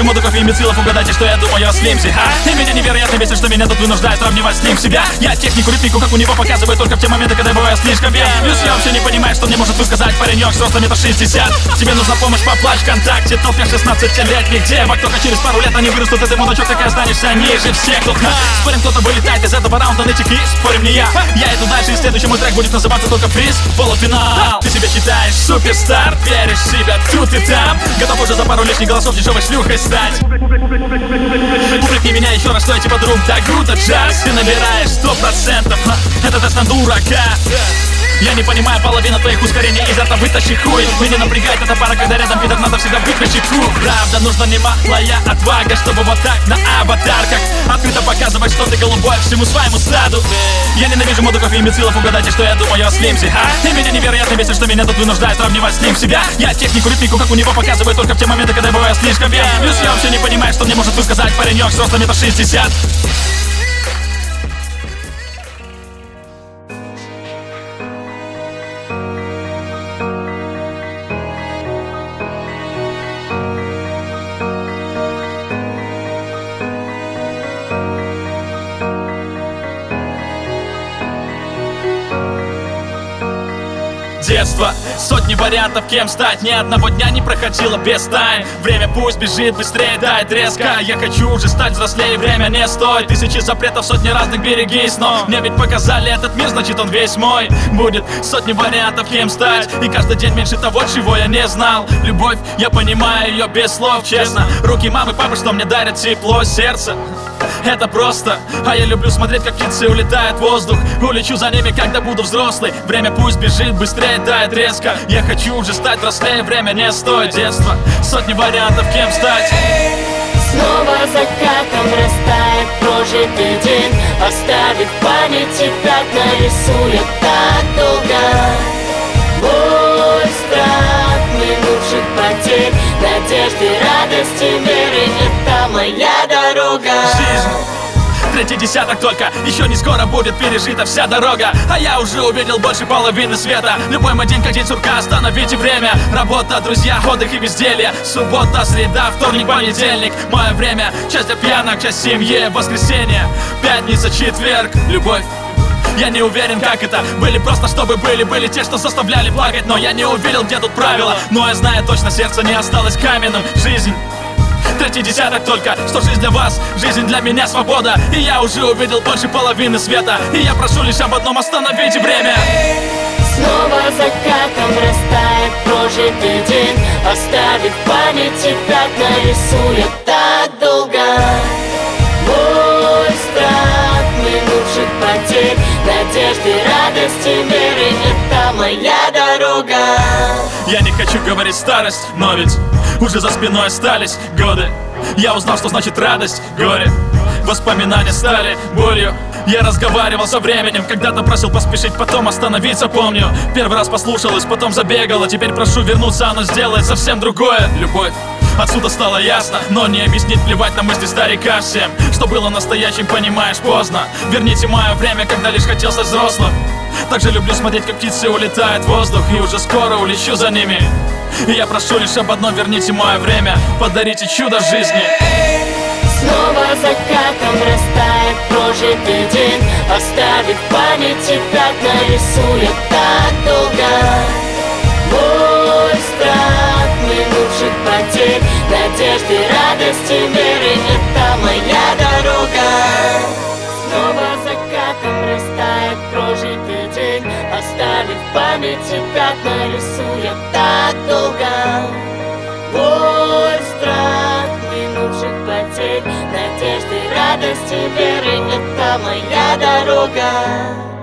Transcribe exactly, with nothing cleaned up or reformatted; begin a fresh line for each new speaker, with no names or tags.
вижу мудаков и имбецилов, угадайте, что я думаю о Слимзе, ха? И меня невероятно бесит, что меня тут вынуждают сравнивать с ним себя. Я технику, ритмику, как у него, показываю только в те моменты, когда я бываю слишком пьян. Плюс я вообще не понимаю, что мне может высказать паренек с ростом метр шестьдесят. Тебе нужна помощь, поплачь ВКонтакте, толпе шестнадцатилетних девок. Только через пару лет они вырастут, и ты, мудачок, так и останешься ниже всех тут. Спорим, кто-то вылетает из этого раунда, нытики, спорим не я. Я иду дальше, и следующий мой трек будет называться только фриз, полуфинал. Ты себя считаешь суперстар, веришь в себя тут и там, готов уже за пару лишних голосов дешевой шлюхой стать. Упрекни меня еще раз, что я типа друг, да круто джаз. Ты набираешь сто процентов, это тест на дурака. Я не понимаю половину твоих ускорений, из рта вытащи хуй. Меня напрягает эта пара, когда рядом пидор, надо всегда выключить звук. Правда, нужна немалая отвага, чтобы вот так на аватарках открыто показывать, что ты голубой всему своему стаду. Я ненавижу мудаков и имбецилов, угадайте, что я думаю о Слимзе, ха? И меня невероятно бесит, что меня тут вынуждают сравнивать с ним себя. Я технику, ритмику, как у него, показываю только в те моменты, когда я бываю слишком пьян. Плюс я вообще не понимаю, что мне может высказать паренек с ростом метр шестьдесят. Детство, сотни вариантов, кем стать. Ни одного дня не проходило без тайн. Время пусть бежит быстрее, дает резко. Я хочу уже стать взрослее, время не стоит. Тысячи запретов, сотни разных, берегись. Но мне ведь показали этот мир, значит он весь мой. Будет сотни вариантов, кем стать. И каждый день меньше того, чего я не знал. Любовь, я понимаю ее без слов, честно. Руки мамы, папы, что мне дарят тепло, сердце. Это просто, а я люблю смотреть, как птицы улетают в воздух. Улечу за ними, когда буду взрослый. Время пусть бежит быстрее, дает резко. Я хочу уже стать взрослее, время не стоит. Детство, сотни вариантов, кем стать.
Снова закатом растает прожитый день, оставив в памяти пятна, рисует так долго. Боль, страх минувших потерь, надежды, радости, веры — это моя дорога.
Жизнь, третий десяток только, еще не скоро будет пережита вся дорога. А я уже увидел больше половины света. Любой мой день как день сурка, остановите время. Работа, друзья, отдых и безделье. Суббота, среда, вторник, понедельник. Мое время, часть для пьянок, часть семьи. Воскресенье, пятница, четверг. Любовь, я не уверен, как это. Были просто, чтобы были, были те, что заставляли плакать. Но я не увидел, где тут правила. Но я знаю точно, сердце не осталось каменным. Жизнь, третий десяток только, что жизнь для вас, жизнь для меня свобода. И я уже увидел больше половины света. И я прошу лишь об одном: остановите время.
Снова закатом растает прожитый день, оставив в памяти пятна, рисует так долго. Боль, страх минувших потерь, надежды, радости, веры — это моя дорога.
Я не хочу говорить старость, но ведь уже за спиной остались годы. Я узнал, что значит радость, горе. Воспоминания стали болью. Я разговаривал со временем, когда-то просил поспешить, потом остановиться, помню. Первый раз послушалась, потом забегала. Теперь прошу вернуться, оно сделает совсем другое. Любовь, отсюда стало ясно, но не объяснить, плевать на мысли старика всем. Что было настоящим, понимаешь, поздно. Верните мое время, когда лишь хотел стать взрослым. Также люблю смотреть, как птицы улетают в воздух, и уже скоро улечу за ними. И я прошу лишь об одном: верните мое время, подарите чудо жизни.
Снова закатом растает прожитый день, оставив в памяти пятна, рисует так долго. Боль, страх минувших потерь, надежды, радости, веры — это моя дорога. Снова закатом растает прожитый день, оставив в памяти пятна, рисует так долго. Боль, страх минувших потерь, надежды, радости, веры — это моя дорога.